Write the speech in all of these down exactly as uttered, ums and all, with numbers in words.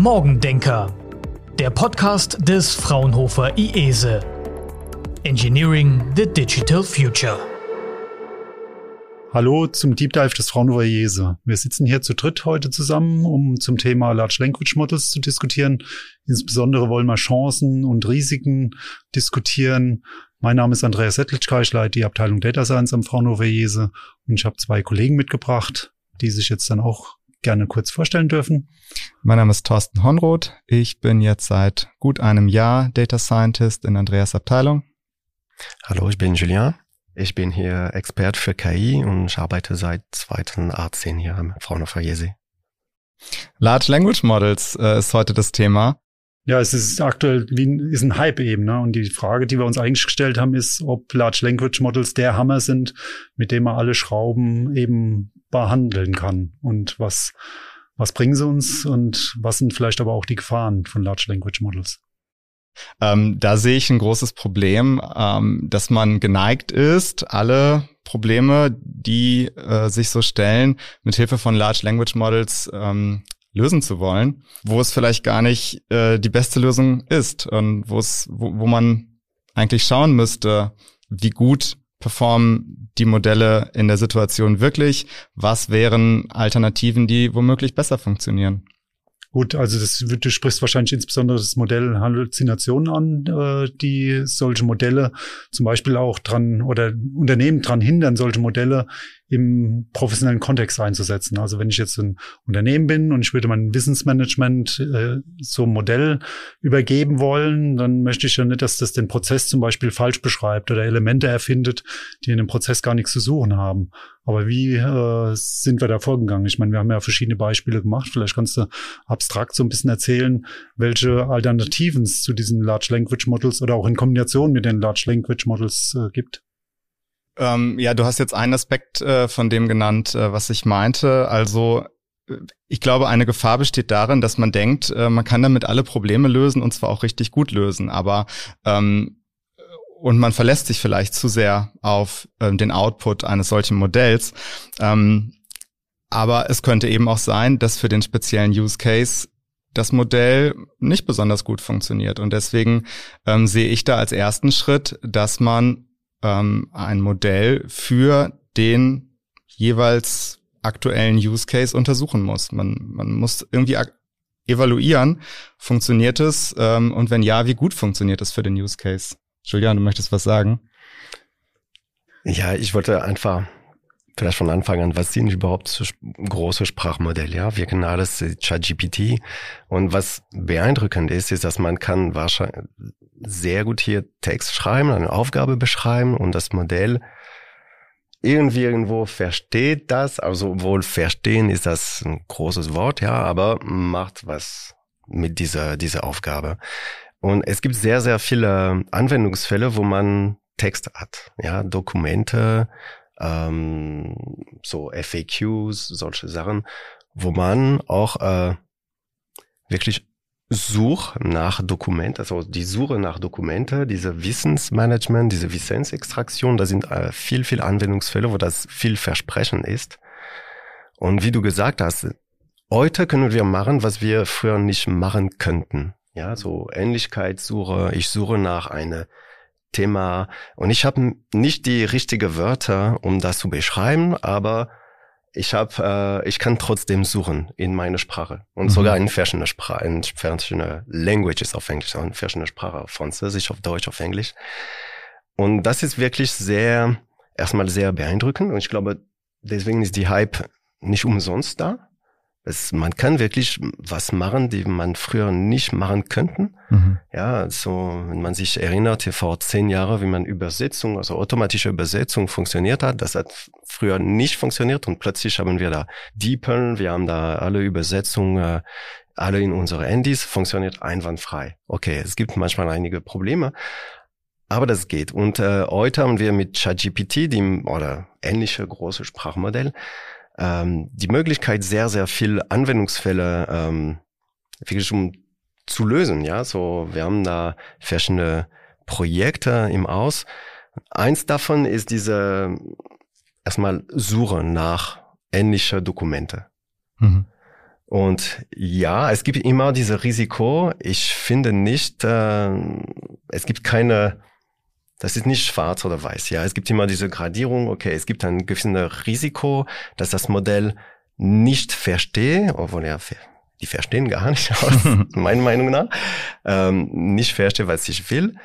Morgendenker, der Podcast des Fraunhofer I E S E. Engineering the Digital Future. Hallo zum Deep Dive des Fraunhofer I E S E. Wir sitzen hier zu dritt heute zusammen, um zum Thema Large Language Models zu diskutieren. Insbesondere wollen wir Chancen und Risiken diskutieren. Mein Name ist Andreas Sedlitschka, ich leite die Abteilung Data Science am Fraunhofer I E S E und ich habe zwei Kollegen mitgebracht, die sich jetzt dann auch gerne kurz vorstellen dürfen. Mein Name ist Thorsten Honroth. Ich bin jetzt seit gut einem Jahr Data Scientist in Andreas Abteilung. Hallo, ich bin Julien. Ich bin hier Expert für K I und ich arbeite seit zweitausendachtzehn hier am Fraunhofer I E S E. Large Language Models äh, ist heute das Thema. Ja, es ist aktuell wie ein, ist ein Hype eben, ne? Und die Frage, die wir uns eigentlich gestellt haben, ist, ob Large Language Models der Hammer sind, mit dem man alle Schrauben eben behandeln kann. Und was, was bringen sie uns und was sind vielleicht aber auch die Gefahren von Large Language Models? Ähm, da sehe ich ein großes Problem, ähm, dass man geneigt ist, alle Probleme, die äh, sich so stellen, mit Hilfe von Large Language Models ähm, lösen zu wollen, wo es vielleicht gar nicht äh, die beste Lösung ist und wo es, wo, wo man eigentlich schauen müsste, wie gut performen die Modelle in der Situation wirklich, was wären Alternativen, die womöglich besser funktionieren. Gut, also das, du sprichst wahrscheinlich insbesondere das Modell Halluzinationen an, äh, die solche Modelle zum Beispiel auch dran oder Unternehmen dran hindern, solche Modelle im professionellen Kontext einzusetzen. Also wenn ich jetzt ein Unternehmen bin und ich würde mein Wissensmanagement äh, so ein Modell übergeben wollen, dann möchte ich ja nicht, dass das den Prozess zum Beispiel falsch beschreibt oder Elemente erfindet, die in dem Prozess gar nichts zu suchen haben. Aber wie äh, sind wir da vorgegangen? Ich meine, wir haben ja verschiedene Beispiele gemacht. Vielleicht kannst du abstrakt so ein bisschen erzählen, welche Alternativen es zu diesen Large Language Models oder auch in Kombination mit den Large Language Models äh, gibt. Ähm, ja, du hast jetzt einen Aspekt äh, von dem genannt, äh, was ich meinte. Also ich glaube, eine Gefahr besteht darin, dass man denkt, äh, man kann damit alle Probleme lösen und zwar auch richtig gut lösen. Aber ähm, und man verlässt sich vielleicht zu sehr auf ähm, den Output eines solchen Modells. Ähm, aber es könnte eben auch sein, dass für den speziellen Use Case das Modell nicht besonders gut funktioniert. Und deswegen ähm, sehe ich da als ersten Schritt, dass man ähm, ein Modell für den jeweils aktuellen Use Case untersuchen muss. Man, man muss irgendwie ak- evaluieren, funktioniert es ähm, und wenn ja, wie gut funktioniert es für den Use Case? Julian, du möchtest was sagen? Ja, ich wollte einfach vielleicht von Anfang an, was sind überhaupt so große Sprachmodelle? Ja, wir kennen alles ChatGPT. Und was beeindruckend ist, ist, dass man kann wahrscheinlich sehr gut hier Text schreiben, eine Aufgabe beschreiben und das Modell irgendwie irgendwo versteht das. Also wohl verstehen ist das ein großes Wort, ja, aber macht was mit dieser, dieser Aufgabe. Und es gibt sehr, sehr viele Anwendungsfälle, wo man Text hat, ja, Dokumente, ähm, so F A Qs, solche Sachen, wo man auch äh, wirklich Such nach Dokument, also die Suche nach Dokumente, diese Wissensmanagement, diese Wissensextraktion, da sind äh, viel, viel Anwendungsfälle, wo das viel Versprechen ist. Und wie du gesagt hast, heute können wir machen, was wir früher nicht machen könnten. Ja, so Ähnlichkeitssuche, ich suche nach einem Thema und ich habe nicht die richtigen Wörter, um das zu beschreiben, aber ich habe, äh, ich kann trotzdem suchen in meine Sprache und mhm. sogar in verschiedene Sprachen, in verschiedene Languages auf Englisch, in verschiedene Sprachen, auf Französisch, auf Deutsch, auf Englisch. Und das ist wirklich sehr, erstmal sehr beeindruckend und ich glaube, deswegen ist die Hype nicht umsonst da. Es, man kann wirklich was machen, die man früher nicht machen könnten. Mhm. Ja, also wenn man sich erinnert, vor zehn Jahren, wie man Übersetzung, also automatische Übersetzung funktioniert hat, das hat früher nicht funktioniert und plötzlich haben wir da DeepL, wir haben da alle Übersetzungen, äh, alle in unsere Handys, funktioniert einwandfrei. Okay, es gibt manchmal einige Probleme, aber das geht. Und äh, heute haben wir mit ChatGPT, dem oder ähnliche große Sprachmodell, Ähm, die Möglichkeit, sehr, sehr viel Anwendungsfälle ähm, wirklich um zu lösen. Ja, so wir haben da verschiedene Projekte im Aus. Eins davon ist diese erstmal Suche nach ähnliche Dokumente. Mhm. Und ja, es gibt immer dieses Risiko. Ich finde nicht, äh, es gibt keine, das ist nicht schwarz oder weiß. Ja, es gibt immer diese Gradierung. Okay, es gibt ein gewisses Risiko, dass das Modell nicht versteht, obwohl ja, die verstehen gar nicht, aus meiner Meinung nach, ähm, nicht versteht, was ich will.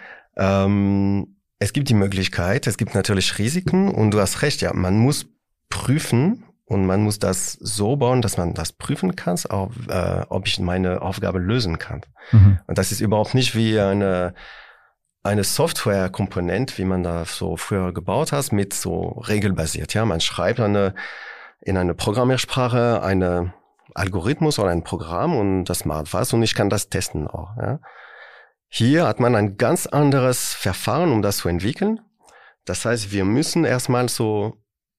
Ähm, es gibt die Möglichkeit, es gibt natürlich Risiken und du hast recht, ja, man muss prüfen. Und man muss das so bauen, dass man das prüfen kann, auch, äh, ob ich meine Aufgabe lösen kann. Mhm. Und das ist überhaupt nicht wie eine, eine Software-Komponente, wie man da so früher gebaut hat, mit so regelbasiert. Ja, man schreibt eine, in eine Programmiersprache eine Algorithmus oder ein Programm und das macht was und ich kann das testen auch. Ja. Hier hat man ein ganz anderes Verfahren, um das zu entwickeln. Das heißt, wir müssen erstmal so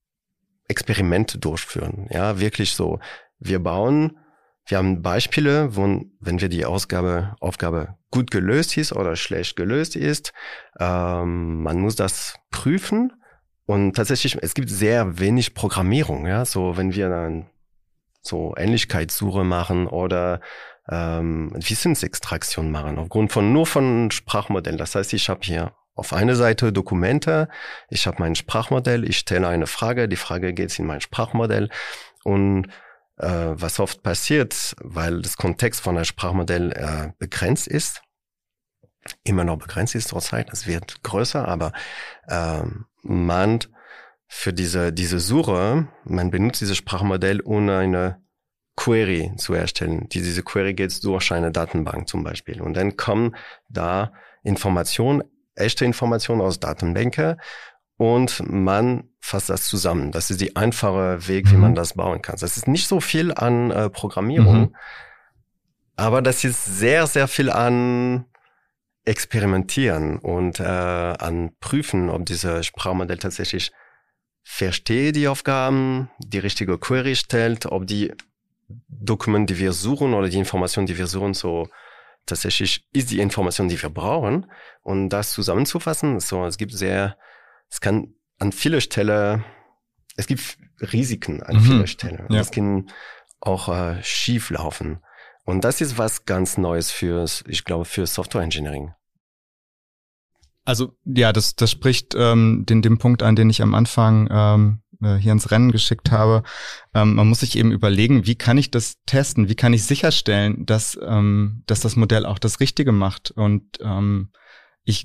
Experimente durchführen, ja, wirklich so. Wir bauen, wir haben Beispiele, wo, wenn wir die Ausgabe, Aufgabe gut gelöst ist oder schlecht gelöst ist, ähm, man muss das prüfen und tatsächlich, es gibt sehr wenig Programmierung, ja, so, wenn wir dann so Ähnlichkeitssuche machen oder ähm, Wissensextraktion machen, aufgrund von, nur von Sprachmodellen. Das heißt, ich habe hier auf einer Seite Dokumente, ich habe mein Sprachmodell, ich stelle eine Frage, die Frage geht in mein Sprachmodell und äh, was oft passiert, weil das Kontext von einem Sprachmodell äh, begrenzt ist, immer noch begrenzt ist zurzeit, es wird größer, aber äh, man für diese diese Suche, man benutzt dieses Sprachmodell, um eine Query zu erstellen. Die, diese Query geht durch eine Datenbank zum Beispiel und dann kommen da Informationen, echte Informationen aus Datenbänke und man fasst das zusammen. Das ist die einfache Weg, wie man das bauen kann. Das ist nicht so viel an äh, Programmierung, mhm. aber das ist sehr, sehr viel an Experimentieren und äh, an Prüfen, ob dieses Sprachmodell tatsächlich versteht die Aufgaben, die richtige Query stellt, ob die Dokumente, die wir suchen oder die Informationen, die wir suchen, so tatsächlich ist die Information, die wir brauchen. Und das zusammenzufassen, so, es gibt sehr, es kann an vielen Stellen, es gibt Risiken an mhm. vielen Stellen. Ja. Es kann auch äh, schief laufen. Und das ist was ganz Neues für, ich glaube, für Software Engineering. Also, ja, das, das spricht ähm, den, den Punkt an, den ich am Anfang ähm, hier ins Rennen geschickt habe. Ähm, man muss sich eben überlegen, wie kann ich das testen? Wie kann ich sicherstellen, dass ähm, dass das Modell auch das Richtige macht? Und ähm, ich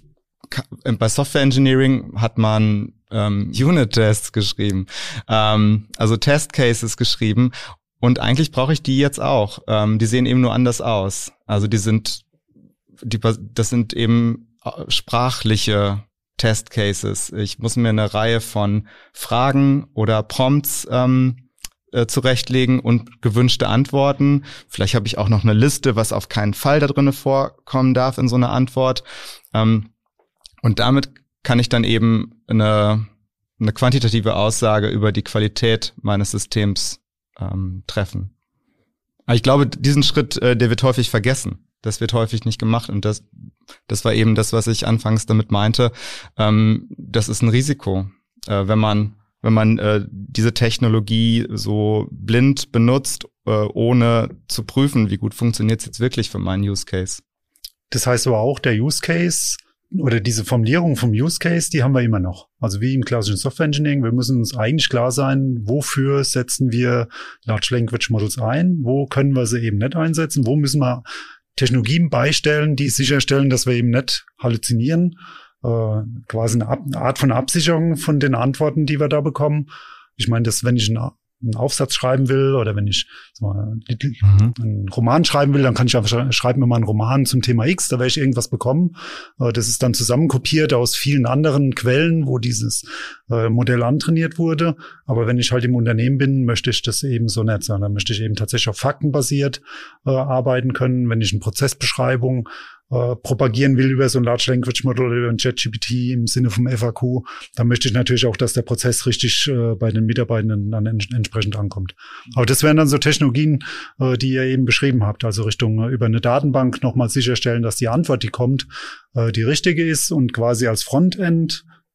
bei Software Engineering hat man ähm, Unit-Tests geschrieben, ähm, also Test-Cases geschrieben. Und eigentlich brauche ich die jetzt auch. Ähm, die sehen eben nur anders aus. Also die sind, die das sind eben sprachliche Test Cases. Ich muss mir eine Reihe von Fragen oder Prompts ähm, äh, zurechtlegen und gewünschte Antworten. Vielleicht habe ich auch noch eine Liste, was auf keinen Fall da drinne vorkommen darf in so einer Antwort. Ähm, und damit kann ich dann eben eine, eine quantitative Aussage über die Qualität meines Systems ähm, treffen. Aber ich glaube, diesen Schritt, äh, der wird häufig vergessen. Das wird häufig nicht gemacht und das das war eben das, was ich anfangs damit meinte. Ähm, das ist ein Risiko, äh, wenn man wenn man äh, diese Technologie so blind benutzt, äh, ohne zu prüfen, wie gut funktioniert es jetzt wirklich für meinen Use Case. Das heißt aber auch, der Use Case oder diese Formulierung vom Use Case, die haben wir immer noch. Also wie im klassischen Software Engineering, wir müssen uns eigentlich klar sein, wofür setzen wir Large Language Models ein, wo können wir sie eben nicht einsetzen, wo müssen wir Technologien beistellen, die sicherstellen, dass wir eben nicht halluzinieren, äh, quasi eine, Ab- eine Art von Absicherung von den Antworten, die wir da bekommen. Ich meine, dass wenn ich einen, einen Aufsatz schreiben will oder wenn ich so einen, mhm. einen Roman schreiben will, dann kann ich einfach schreiben mir mal einen Roman zum Thema X, da werde ich irgendwas bekommen. Äh, das ist dann zusammenkopiert aus vielen anderen Quellen, wo dieses äh, Modell antrainiert wurde. Aber wenn ich halt im Unternehmen bin, möchte ich das eben so nicht sein. Dann möchte ich eben tatsächlich auf faktenbasiert äh, arbeiten können. Wenn ich eine Prozessbeschreibung äh, propagieren will über so ein Large Language Model oder über ein ChatGPT im Sinne vom F A Q, dann möchte ich natürlich auch, dass der Prozess richtig äh, bei den Mitarbeitenden dann en- entsprechend ankommt. Aber das wären dann so Technologien, äh, die ihr eben beschrieben habt, also Richtung äh, über eine Datenbank nochmal sicherstellen, dass die Antwort, die kommt, äh, die richtige ist und quasi als Frontend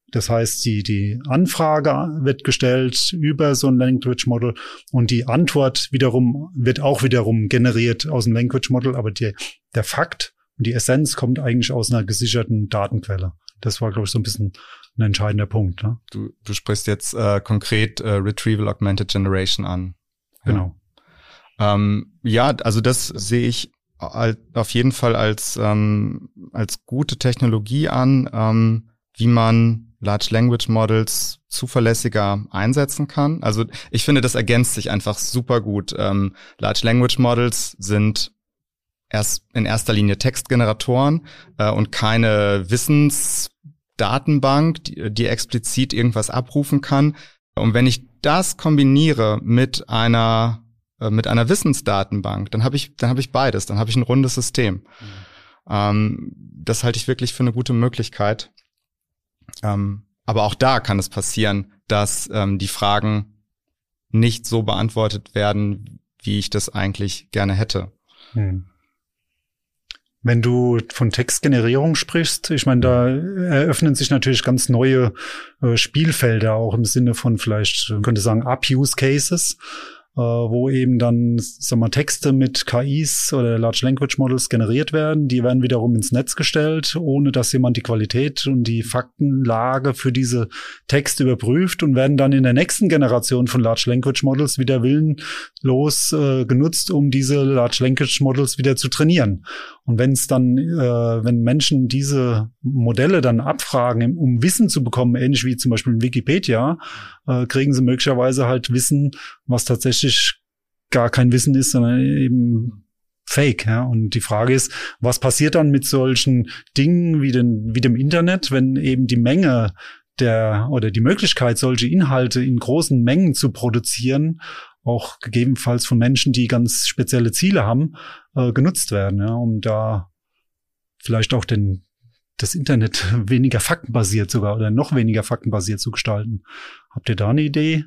Das heißt, die, die Anfrage wird gestellt über so ein Language Model und die Antwort wiederum wird auch wiederum generiert aus dem Language Model, aber die, der Fakt und die Essenz kommt eigentlich aus einer gesicherten Datenquelle. Das war, glaube ich, so ein bisschen ein entscheidender Punkt. Ne? Du, du sprichst jetzt äh, konkret äh, Retrieval Augmented Generation an. Ja. Genau. Ähm, ja, also das sehe ich auf jeden Fall als ähm, als gute Technologie an, ähm, wie man Large Language Models zuverlässiger einsetzen kann. Also ich finde, das ergänzt sich einfach super gut. Ähm, Large Language Models sind erst in erster Linie Textgeneratoren äh, und keine Wissensdatenbank, die, die explizit irgendwas abrufen kann. Und wenn ich das kombiniere mit einer mit einer Wissensdatenbank, dann habe ich, dann habe ich beides, dann habe ich ein rundes System. Mhm. Ähm, das halte ich wirklich für eine gute Möglichkeit. Ähm, aber auch da kann es passieren, dass ähm, die Fragen nicht so beantwortet werden, wie ich das eigentlich gerne hätte. Mhm. Wenn du von Textgenerierung sprichst, ich meine, da eröffnen sich natürlich ganz neue äh, Spielfelder, auch im Sinne von vielleicht, man könnte sagen, Up-Use-Cases, äh, wo eben dann, sagen wir, Texte mit K Is oder Large Language Models generiert werden. Die werden wiederum ins Netz gestellt, ohne dass jemand die Qualität und die Faktenlage für diese Texte überprüft und werden dann in der nächsten Generation von Large Language Models wieder willenlos äh, genutzt, um diese Large Language Models wieder zu trainieren. Und wenn es dann, äh, wenn Menschen diese Modelle dann abfragen, um Wissen zu bekommen, ähnlich wie zum Beispiel in Wikipedia, äh, kriegen sie möglicherweise halt Wissen, was tatsächlich gar kein Wissen ist, sondern eben Fake. Ja? Und die Frage ist, was passiert dann mit solchen Dingen wie, den, wie dem Internet, wenn eben die Menge der oder die Möglichkeit, solche Inhalte in großen Mengen zu produzieren, auch gegebenenfalls von Menschen, die ganz spezielle Ziele haben, äh, genutzt werden, ja, um da vielleicht auch den, das Internet weniger faktenbasiert sogar oder noch weniger faktenbasiert zu gestalten. Habt ihr da eine Idee?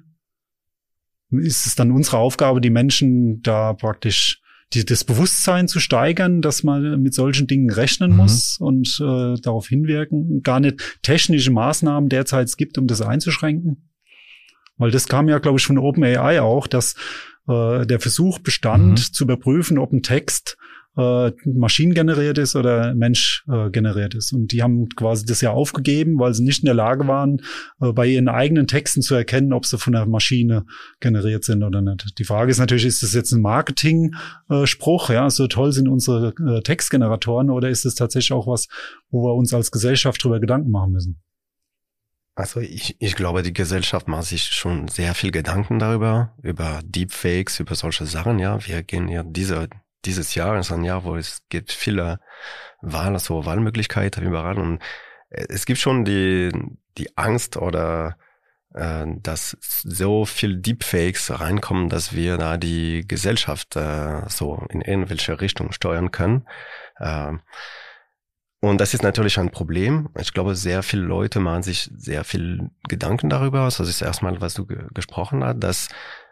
Ist es dann unsere Aufgabe, die Menschen da praktisch die, das Bewusstsein zu steigern, dass man mit solchen Dingen rechnen mhm. muss und äh, darauf hinwirken, gar nicht technische Maßnahmen derzeit es gibt, um das einzuschränken? Weil das kam ja, glaube ich, von OpenAI auch, dass äh, der Versuch bestand, mhm. zu überprüfen, ob ein Text äh, maschinengeneriert ist oder Mensch äh, generiert ist. Und die haben quasi das ja aufgegeben, weil sie nicht in der Lage waren, äh, bei ihren eigenen Texten zu erkennen, ob sie von der Maschine generiert sind oder nicht. Die Frage ist natürlich, ist das jetzt ein Marketing-Spruch? Ja, so toll sind unsere äh, Textgeneratoren, oder ist es tatsächlich auch was, wo wir uns als Gesellschaft drüber Gedanken machen müssen? Also ich, ich glaube, die Gesellschaft macht sich schon sehr viel Gedanken darüber, über Deepfakes, über solche Sachen. Ja, wir gehen ja diese, dieses Jahr ist ein Jahr, wo es gibt viele Wahlen, also Wahlmöglichkeiten überall, und es gibt schon die die Angst oder äh, dass so viel Deepfakes reinkommen, dass wir da die Gesellschaft äh, so in irgendwelche Richtung steuern können. Äh, Und das ist natürlich ein Problem. Ich glaube, sehr viele Leute machen sich sehr viel Gedanken darüber. Das ist erstmal, was du ge- gesprochen hast, dass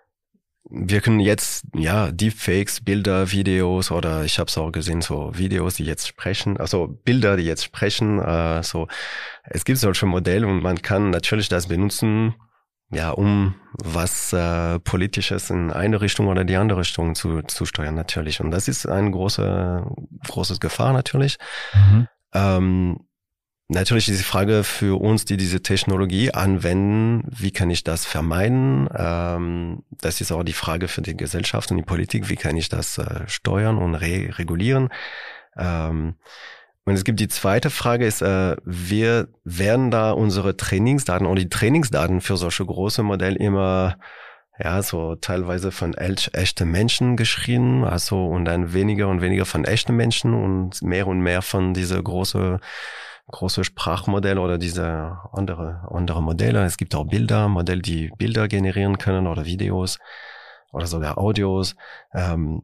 wir können jetzt, ja, Deepfakes, Bilder, Videos, oder ich habe es auch gesehen, so Videos, die jetzt sprechen, also Bilder, die jetzt sprechen, äh, so. Es gibt solche Modelle und man kann natürlich das benutzen, ja, um was äh, Politisches in eine Richtung oder die andere Richtung zu, zu steuern, natürlich. Und das ist eine große, großes Gefahr, natürlich. Mhm. Ähm, natürlich ist die Frage für uns, die diese Technologie anwenden, wie kann ich das vermeiden? Ähm, das ist auch die Frage für die Gesellschaft und die Politik, wie kann ich das äh, steuern und re- regulieren? Ähm, und es gibt die zweite Frage, ist, äh, wir werden da unsere Trainingsdaten und die Trainingsdaten für solche große Modelle immer ja, so teilweise von echten Menschen geschrieben, also und dann weniger und weniger von echten Menschen und mehr und mehr von diese große große Sprachmodelle oder diese andere andere Modelle. Es gibt auch Bilder, Modelle, die Bilder generieren können oder Videos oder sogar Audios. Ähm,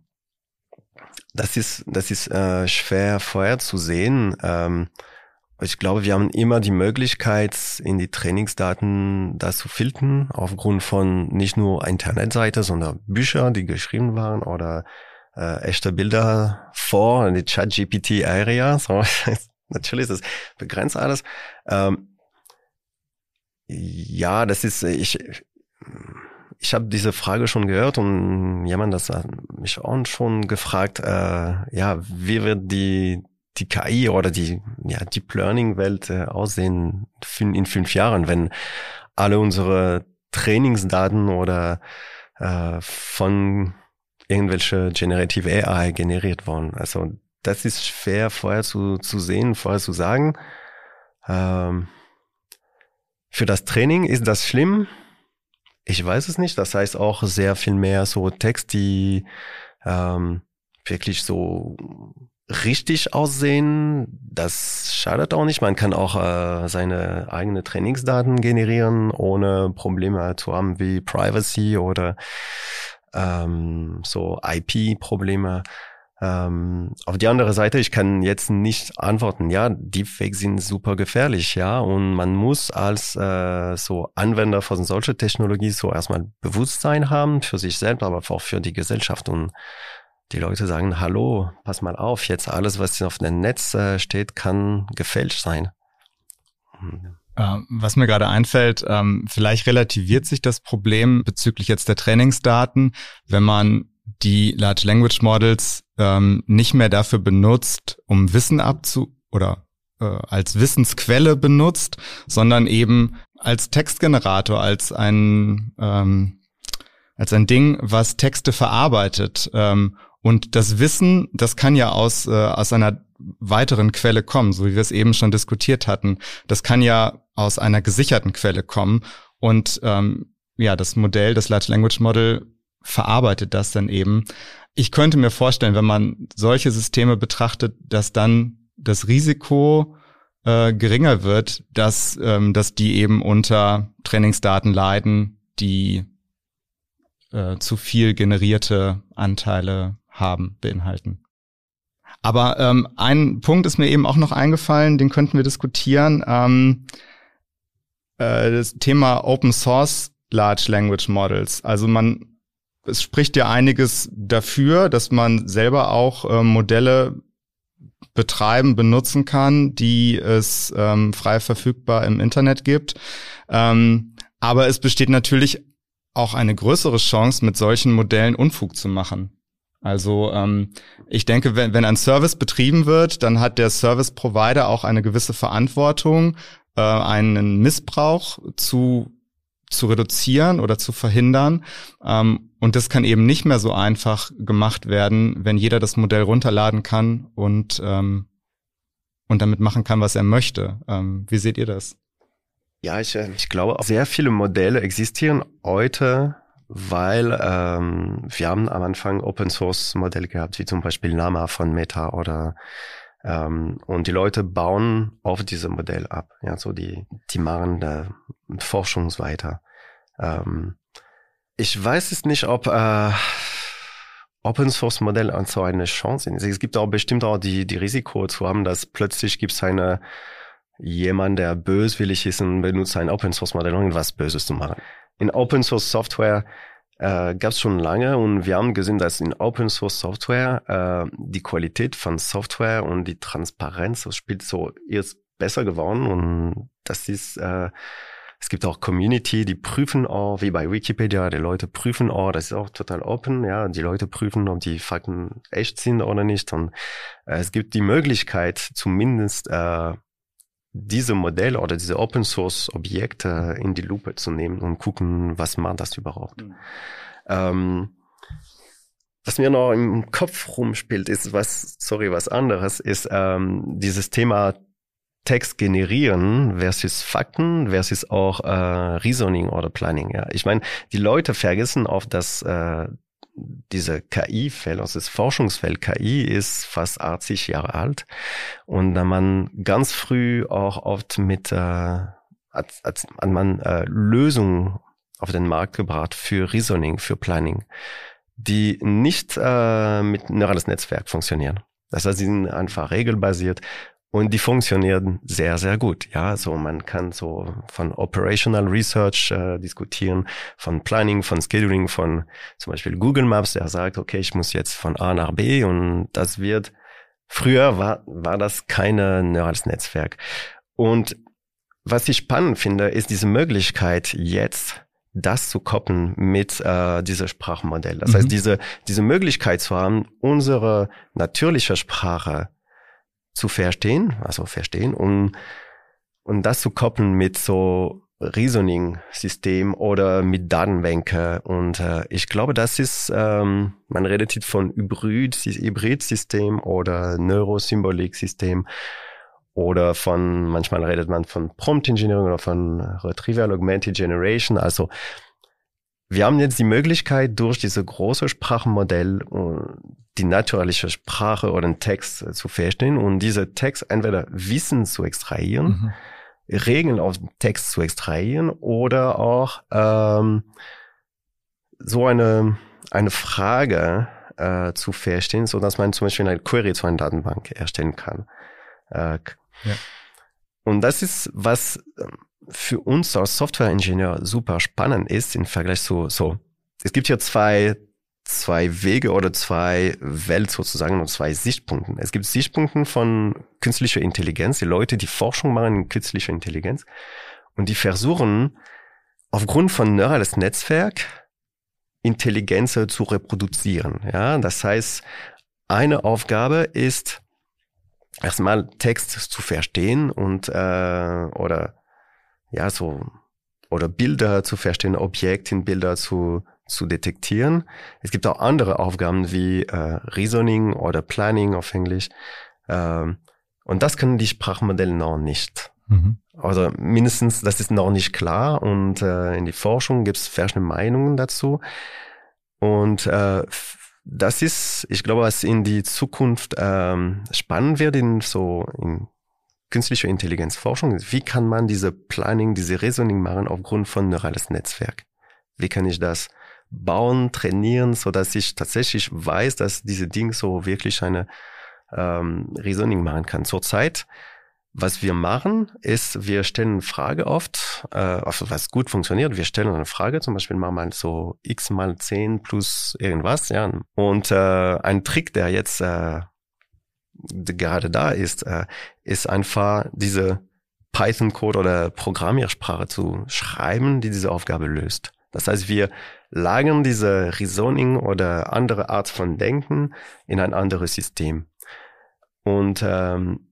das ist das ist äh, schwer vorherzusehen. Ähm, Ich glaube, wir haben immer die Möglichkeit, in die Trainingsdaten das zu filtern, aufgrund von nicht nur Internetseite, sondern Bücher, die geschrieben waren, oder äh, echte Bilder vor die Chat-G P T-Area. So, natürlich ist das begrenzt alles. Ähm, Ja, das ist, ich, ich habe diese Frage schon gehört und jemand das hat mich auch schon gefragt, äh, ja, wie wird die, die K I oder die, ja, Deep Learning Welt äh, aussehen in fünf Jahren, wenn alle unsere Trainingsdaten oder äh, von irgendwelche Generative A I generiert worden. Also das ist schwer vorher zu, zu sehen, vorher zu sagen. Ähm, für das Training ist das schlimm. Ich weiß es nicht. Das heißt auch sehr viel mehr so Text, die ähm, wirklich so richtig aussehen. Das schadet auch nicht. Man kann auch äh, seine eigenen Trainingsdaten generieren, ohne Probleme zu haben wie Privacy oder ähm, so I P-Probleme. Ähm, auf die andere Seite, ich kann jetzt nicht antworten, ja, Deepfakes sind super gefährlich, ja, und man muss als äh, so Anwender von solcher Technologie so erstmal Bewusstsein haben für sich selbst, aber auch für die Gesellschaft, und die Leute sagen, hallo, pass mal auf, jetzt alles, was auf dem Netz äh, steht, kann gefälscht sein. Was mir gerade einfällt, ähm, vielleicht relativiert sich das Problem bezüglich jetzt der Trainingsdaten, wenn man die Large Language Models ähm, nicht mehr dafür benutzt, um Wissen abzu oder äh, als Wissensquelle benutzt, sondern eben als Textgenerator, als ein ähm, als ein Ding, was Texte verarbeitet. Ähm, und das Wissen, das kann ja aus äh, aus einer weiteren Quelle kommen, so wie wir es eben schon diskutiert hatten. Das kann ja aus einer gesicherten Quelle kommen, und ähm, ja, das Modell, das Large Language Model verarbeitet das dann eben. Ich könnte mir vorstellen, wenn man solche Systeme betrachtet, dass dann das Risiko äh, geringer wird, dass ähm, dass die eben unter Trainingsdaten leiden, die äh, zu viel generierte Anteile haben, beinhalten. Aber ähm, ein Punkt ist mir eben auch noch eingefallen, den könnten wir diskutieren. Ähm, äh, das Thema Open Source Large Language Models. Also man, es spricht ja einiges dafür, dass man selber auch äh, Modelle betreiben, benutzen kann, die es ähm, frei verfügbar im Internet gibt. Ähm, aber es besteht natürlich auch eine größere Chance, mit solchen Modellen Unfug zu machen. Also ähm, ich denke, wenn, wenn ein Service betrieben wird, dann hat der Service-Provider auch eine gewisse Verantwortung, äh, einen Missbrauch zu zu reduzieren oder zu verhindern. Ähm, und das kann eben nicht mehr so einfach gemacht werden, wenn jeder das Modell runterladen kann und ähm, und damit machen kann, was er möchte. Ähm, wie seht ihr das? Ja, ich, ich glaube, sehr viele Modelle existieren heute, weil ähm, wir haben am Anfang Open-Source-Modelle gehabt, wie zum Beispiel Llama von Meta, oder ähm, und die Leute bauen auf diesem Modell ab. Ja, so die die machen da Forschung weiter. Ähm, ich weiß es nicht, ob äh, Open-Source-Modell an so eine Chance sind. Es gibt auch bestimmt auch die die Risiko zu haben, dass plötzlich gibt es eine jemand, der böswillig ist und benutzt ein Open-Source-Modell, um irgendwas Böses zu machen. In Open-Source-Software äh, gab es schon lange, und wir haben gesehen, dass in Open-Source-Software äh, die Qualität von Software und die Transparenz, das spielt so jetzt besser geworden, und das ist, äh, es gibt auch Community, die prüfen auch, wie bei Wikipedia, die Leute prüfen auch, das ist auch total open, ja, die Leute prüfen, ob die Fakten echt sind oder nicht, und äh, es gibt die Möglichkeit, zumindest äh, diese Modelle oder diese Open-Source-Objekte in die Lupe zu nehmen und gucken, was macht das überhaupt. Mhm. Ähm, was mir noch im Kopf rumspielt, ist was, sorry, was anderes, ist ähm, dieses Thema Text generieren versus Fakten versus auch äh, Reasoning oder Planning. Ja, ich meine, die Leute vergessen oft, dass äh, diese K I-Feld, also das Forschungsfeld K I ist fast achtzig Jahre alt, und da man ganz früh auch oft mit äh, hat, hat man äh, Lösungen auf den Markt gebracht für Reasoning, für Planning, die nicht äh, mit neurales Netzwerk funktionieren. Das heißt, sie sind einfach regelbasiert. Und die funktionieren sehr, sehr gut. Ja, so man kann so von Operational Research äh, diskutieren, von Planning, von Scheduling, von zum Beispiel Google Maps, der sagt, okay, ich muss jetzt von A nach B, und das wird, früher war, war das kein neurales Netzwerk. Und was ich spannend finde, ist diese Möglichkeit jetzt, das zu koppeln mit äh, diesem Sprachmodell. Das mhm. heißt, diese diese Möglichkeit zu haben, unsere natürliche Sprache zu verstehen, also verstehen und und das zu koppeln mit so Reasoning-System oder mit Datenbänke. Und äh, ich glaube, das ist, ähm, man redet jetzt von Hybrid, Hybrid-System oder Neurosymbolik-System oder von, manchmal redet man von Prompt Engineering oder von Retrieval Augmented Generation. Also wir haben jetzt die Möglichkeit, durch diese große Sprachmodell die natürliche Sprache oder den Text zu verstehen und diese Text entweder Wissen zu extrahieren, mhm. Regeln aus dem Text zu extrahieren oder auch ähm, so eine eine Frage äh, zu verstehen, so dass man zum Beispiel eine Query zu einer Datenbank erstellen kann. Äh, ja. Und das ist, was für uns als Software-Ingenieur super spannend ist im Vergleich zu so. Es gibt hier zwei zwei Wege oder zwei Welt sozusagen und zwei Sichtpunkte. Es gibt Sichtpunkte von künstlicher Intelligenz, die Leute, die Forschung machen in künstlicher Intelligenz und die versuchen, aufgrund von neurales Netzwerk Intelligenz zu reproduzieren. Ja, das heißt, eine Aufgabe ist, erstmal Text zu verstehen und äh, oder ja so oder Bilder zu verstehen, Objekte in Bilder zu zu detektieren. Es gibt auch andere Aufgaben wie äh, Reasoning oder Planning auf Englisch. Ähm, und das können die Sprachmodelle noch nicht. Mhm. Also mindestens, das ist noch nicht klar. Und äh, in die Forschung gibt es verschiedene Meinungen dazu. Und äh, das ist, ich glaube, was in die Zukunft ähm, spannend wird in so in künstlicher Intelligenzforschung. Wie kann man diese Planning, diese Reasoning machen aufgrund von neurales Netzwerk? Wie kann ich das bauen, trainieren, so dass ich tatsächlich weiß, dass diese Dinge so wirklich eine ähm, Reasoning machen kann. Zurzeit, was wir machen, ist, wir stellen eine Frage oft, äh, also was gut funktioniert, wir stellen eine Frage, zum Beispiel machen wir so x mal zehn plus irgendwas, ja. Und äh, ein Trick, der jetzt äh, gerade da ist, äh, ist einfach diese Python-Code oder Programmiersprache zu schreiben, die diese Aufgabe löst. Das heißt, wir lagern diese Reasoning oder andere Art von Denken in ein anderes System. Und ähm,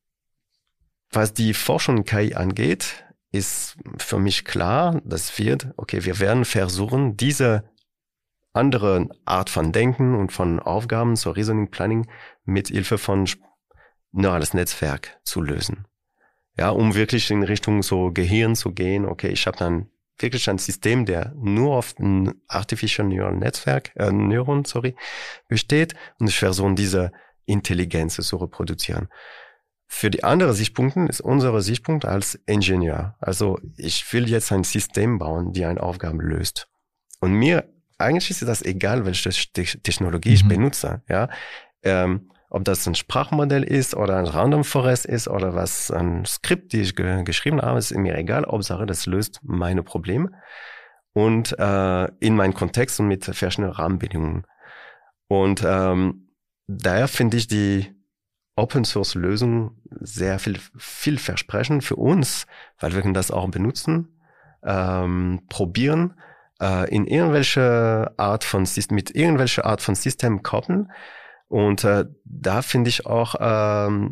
was die Forschung in K I angeht, ist für mich klar, dass wir, okay, wir werden versuchen, diese andere Art von Denken und von Aufgaben, so Reasoning Planning, mit Hilfe von neurales Netzwerk zu lösen. Ja, um wirklich in Richtung so Gehirn zu gehen. Okay, ich habe dann wirklich ein System, der nur auf ein Artificial Neural Netzwerk, äh, Neuron, sorry, besteht und ich versuche, diese Intelligenz zu reproduzieren. Für die anderen Sichtpunkte ist unsere Sichtpunkt als Ingenieur. Also ich will jetzt ein System bauen, die eine Aufgabe löst. Und mir, eigentlich ist das egal, welche Technologie mhm. ich benutze, ja. Ähm, ob das ein Sprachmodell ist oder ein Random Forest ist oder was, ein Skript, die ich ge- geschrieben habe, ist mir egal. Hauptsache, das löst meine Probleme und äh, in meinen Kontext und mit verschiedenen Rahmenbedingungen. Und ähm, daher finde ich die Open-Source-Lösung sehr viel vielversprechend für uns, weil wir können das auch benutzen, ähm, probieren, äh, in irgendwelche Art von System, mit irgendwelcher Art von System koppeln. Und äh, da finde ich auch ähm,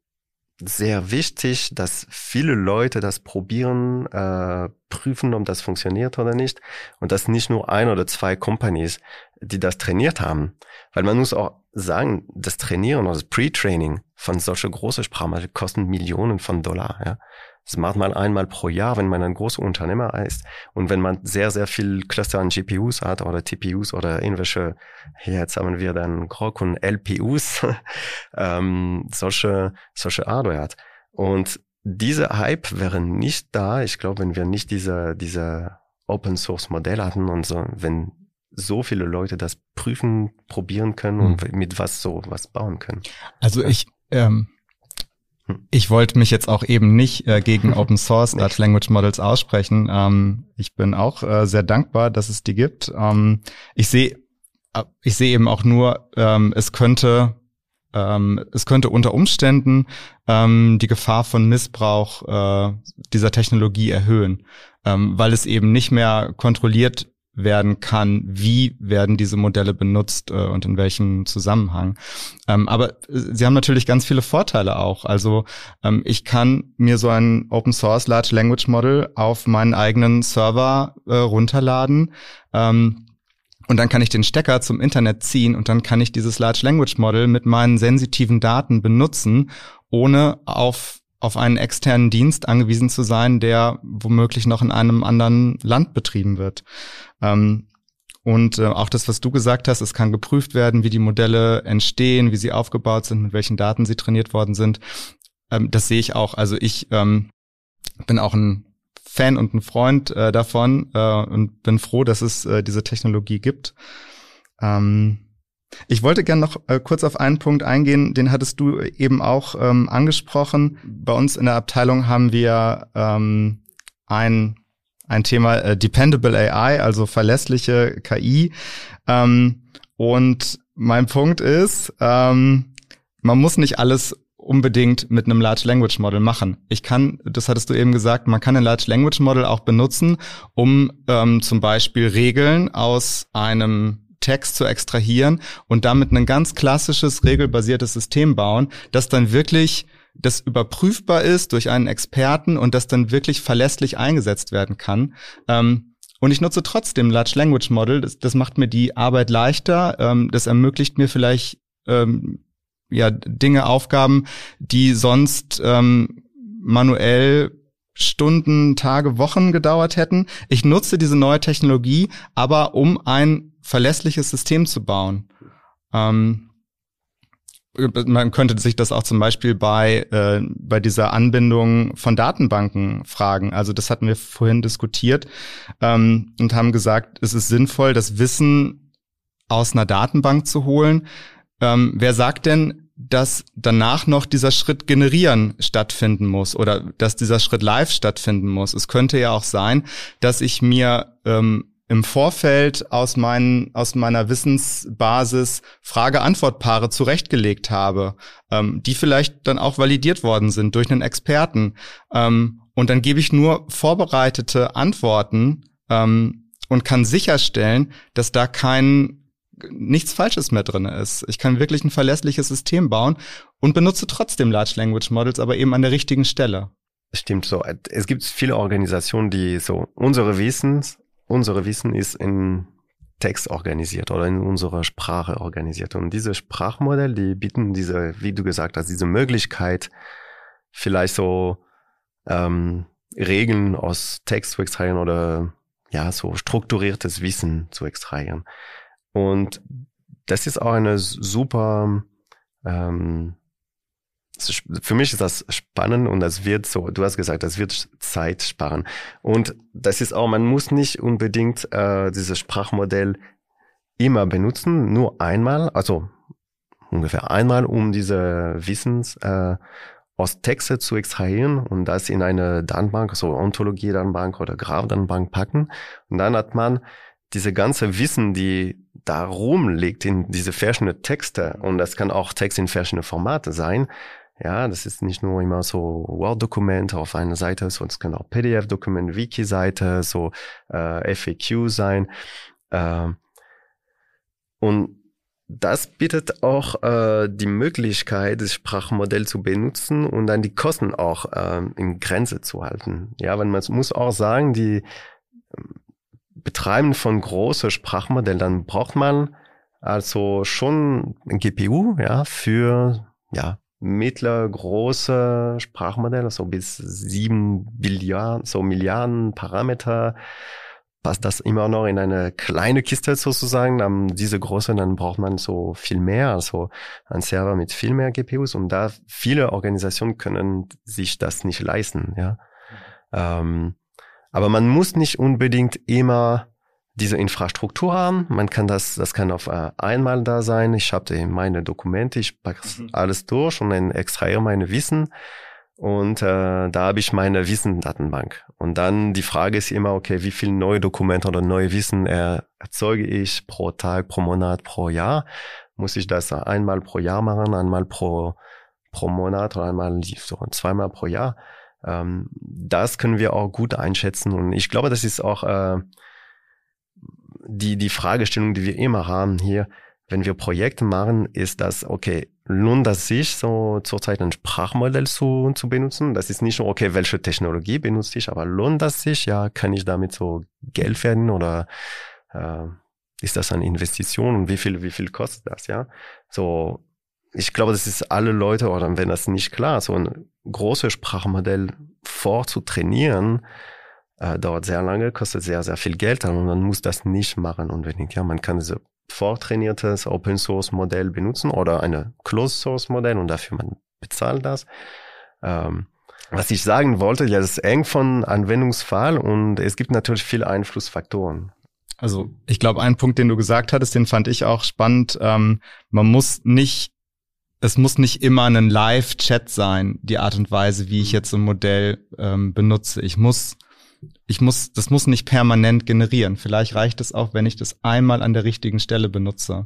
sehr wichtig, dass viele Leute das probieren, äh, prüfen, ob das funktioniert oder nicht. Und dass nicht nur ein oder zwei Companies, die das trainiert haben. Weil man muss auch sagen, das Trainieren, also das Pre-Training von solchen großen Sprachmodellen kostet Millionen von Dollar. Ja. Das macht man einmal pro Jahr, wenn man ein großer Unternehmer ist. Und wenn man sehr, sehr viel Cluster an G P Us hat oder T P Us oder irgendwelche, hier jetzt haben wir dann Grok und L P Us, ähm, solche, solche Hardware hat. Und dieser Hype wäre nicht da, ich glaube, wenn wir nicht diese, diese Open Source Modell hatten und so, wenn so viele Leute das prüfen, probieren können mhm. und mit was so was bauen können. Also ich, ähm, Ich wollte mich jetzt auch eben nicht äh, gegen Open Source Large Language Models aussprechen. Ähm, ich bin auch äh, sehr dankbar, dass es die gibt. Ähm, ich sehe, ich sehe eben auch nur, ähm, es könnte ähm, es könnte unter Umständen ähm, die Gefahr von Missbrauch äh, dieser Technologie erhöhen, ähm, weil es eben nicht mehr kontrolliert werden kann, wie werden diese Modelle benutzt äh, und in welchem Zusammenhang. Ähm, aber äh, sie haben natürlich ganz viele Vorteile auch. Also ähm, ich kann mir so ein Open Source Large Language Model auf meinen eigenen Server äh, runterladen ähm, und dann kann ich den Stecker zum Internet ziehen und dann kann ich dieses Large Language Model mit meinen sensitiven Daten benutzen, ohne auf auf einen externen Dienst angewiesen zu sein, der womöglich noch in einem anderen Land betrieben wird. Ähm, und äh, auch das, was du gesagt hast, es kann geprüft werden, wie die Modelle entstehen, wie sie aufgebaut sind, mit welchen Daten sie trainiert worden sind. Ähm, das sehe ich auch. Also ich ähm, bin auch ein Fan und ein Freund äh, davon äh, und bin froh, dass es äh, diese Technologie gibt. Ähm, Ich wollte gerne noch äh, kurz auf einen Punkt eingehen, den hattest du eben auch ähm, angesprochen. Bei uns in der Abteilung haben wir ähm, ein ein Thema äh, Dependable A I, also verlässliche K I. Ähm, und mein Punkt ist, ähm, man muss nicht alles unbedingt mit einem Large Language Model machen. Ich kann, das hattest du eben gesagt, man kann ein Large Language Model auch benutzen, um ähm, zum Beispiel Regeln aus einem Text zu extrahieren und damit ein ganz klassisches, regelbasiertes System bauen, das dann wirklich, das überprüfbar ist durch einen Experten und das dann wirklich verlässlich eingesetzt werden kann. Ähm, und ich nutze trotzdem Large Language Model, das, das macht mir die Arbeit leichter, ähm, das ermöglicht mir vielleicht ähm, ja Dinge, Aufgaben, die sonst ähm, manuell Stunden, Tage, Wochen gedauert hätten. Ich nutze diese neue Technologie, aber um ein verlässliches System zu bauen. Ähm, man könnte sich das auch zum Beispiel bei äh, bei dieser Anbindung von Datenbanken fragen. Also das hatten wir vorhin diskutiert ähm, und haben gesagt, es ist sinnvoll, das Wissen aus einer Datenbank zu holen. Ähm, wer sagt denn, dass danach noch dieser Schritt generieren stattfinden muss oder dass dieser Schritt live stattfinden muss? Es könnte ja auch sein, dass ich mir ähm, im Vorfeld aus meinen, aus meiner Wissensbasis Frage-Antwort-Paare zurechtgelegt habe, ähm, die vielleicht dann auch validiert worden sind durch einen Experten. Ähm, und dann gebe ich nur vorbereitete Antworten ähm, und kann sicherstellen, dass da kein nichts Falsches mehr drin ist. Ich kann wirklich ein verlässliches System bauen und benutze trotzdem Large Language Models, aber eben an der richtigen Stelle. Stimmt so. Es gibt viele Organisationen, die so unsere Wissens Unsere Wissen ist in Text organisiert oder in unserer Sprache organisiert. Und diese Sprachmodelle, die bieten diese, wie du gesagt hast, diese Möglichkeit, vielleicht so ähm, Regeln aus Text zu extrahieren oder ja so strukturiertes Wissen zu extrahieren. Und das ist auch eine super ähm, für mich ist das spannend und das wird so, du hast gesagt, das wird Zeit sparen. Und das ist auch, man muss nicht unbedingt äh, dieses Sprachmodell immer benutzen, nur einmal, also ungefähr einmal, um diese Wissens äh, aus Texte zu extrahieren und das in eine Datenbank, so Ontologie-Datenbank oder Graph-Datenbank packen. Und dann hat man diese ganze Wissen, die da rumliegt in diese verschiedenen Texte, und das kann auch Text in verschiedene Formate sein. Ja, das ist nicht nur immer so Word-Dokumente auf einer Seite, sondern es kann auch P D F-Dokumente, Wiki-Seite, so äh, F A Q sein. Äh, und das bietet auch äh, die Möglichkeit, das Sprachmodell zu benutzen und dann die Kosten auch äh, in Grenze zu halten. Ja, weil man muss auch sagen, die Betreiben von großen Sprachmodellen, dann braucht man also schon ein G P U, ja, für ja mittler große Sprachmodelle, so bis sieben Billiarden, so Milliarden Parameter, passt das immer noch in eine kleine Kiste sozusagen. Dann diese große, dann braucht man so viel mehr, also ein Server mit viel mehr G P Us, und da viele Organisationen können sich das nicht leisten, ja. Mhm. Ähm, aber man muss nicht unbedingt immer diese Infrastruktur haben. Man kann das, das kann auf äh, einmal da sein. Ich habe meine Dokumente, ich packe mhm. alles durch und dann extrahiere meine Wissen. Und äh, da habe ich meine Wissensdatenbank. Und dann die Frage ist immer, okay, wie viele neue Dokumente oder neue Wissen erzeuge ich pro Tag, pro Monat, pro Jahr? muss ich das einmal pro Jahr machen, einmal pro, pro Monat oder einmal so zweimal pro Jahr. Ähm, das können wir auch gut einschätzen. Und ich glaube, das ist auch äh, die, die Fragestellung, die wir immer haben hier, wenn wir Projekte machen, ist das, okay, lohnt das sich, so zurzeit ein Sprachmodell zu, zu benutzen? Das ist nicht nur, okay, welche Technologie benutze ich, aber lohnt das sich? Ja, kann ich damit so Geld verdienen oder äh, ist das eine Investition und wie viel, wie viel kostet das, ja? So, ich glaube, das ist alle Leute, oder wenn das nicht klar ist, so ein großes Sprachmodell vorzutrainieren, äh, dauert sehr lange, kostet sehr, sehr viel Geld und man muss das nicht machen unbedingt, ja? Man kann diese vortrainiertes Open-Source-Modell benutzen oder eine Closed-Source-Modell und dafür man bezahlt das. Ähm, was ich sagen wollte, ja, das ist eng von Anwendungsfall und es gibt natürlich viele Einflussfaktoren. Also ich glaube, ein Punkt, den du gesagt hattest, den fand ich auch spannend. Ähm, man muss nicht, es muss nicht immer ein Live-Chat sein, die Art und Weise, wie ich jetzt ein Modell ähm, benutze. Ich muss Ich muss, das muss nicht permanent generieren. Vielleicht reicht es auch, wenn ich das einmal an der richtigen Stelle benutze.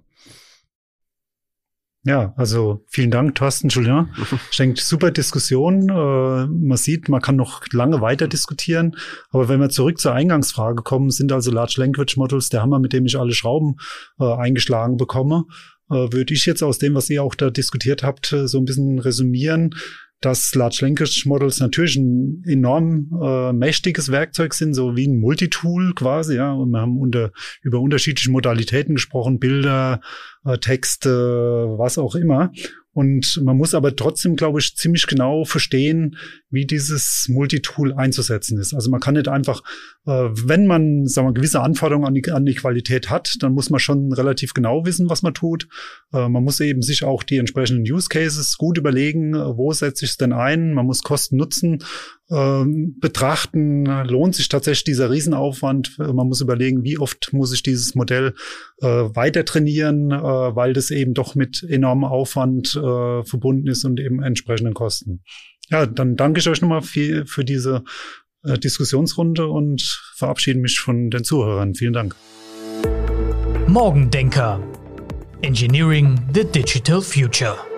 Ja, also vielen Dank, Thorsten, Julien. Ich denke, super Diskussion. Äh, man sieht, man kann noch lange weiter diskutieren. Aber wenn wir zurück zur Eingangsfrage kommen, sind also Large Language Models der Hammer, mit dem ich alle Schrauben äh, eingeschlagen bekomme. Äh, würde ich jetzt aus dem, was ihr auch da diskutiert habt, so ein bisschen resümieren, dass Large Language Models natürlich ein enorm äh, mächtiges Werkzeug sind, so wie ein Multitool quasi, ja. Und wir haben unter, über unterschiedliche Modalitäten gesprochen, Bilder, äh, Texte, was auch immer. Und man muss aber trotzdem, glaube ich, ziemlich genau verstehen, wie dieses Multitool einzusetzen ist. Also man kann nicht einfach, äh, wenn man, sagen wir, gewisse Anforderungen an die, an die Qualität hat, dann muss man schon relativ genau wissen, was man tut. Äh, man muss eben sich auch die entsprechenden Use Cases gut überlegen, äh, wo setze ich es denn ein. Man muss Kosten-Nutzen äh, betrachten. Lohnt sich tatsächlich dieser Riesenaufwand? Man muss überlegen, wie oft muss ich dieses Modell äh, weiter trainieren, äh, weil das eben doch mit enormem Aufwand äh, verbunden ist und eben entsprechenden Kosten. Ja, dann danke ich euch nochmal für, für diese äh, Diskussionsrunde und verabschiede mich von den Zuhörern. Vielen Dank. Morgendenker. Engineering the Digital Future.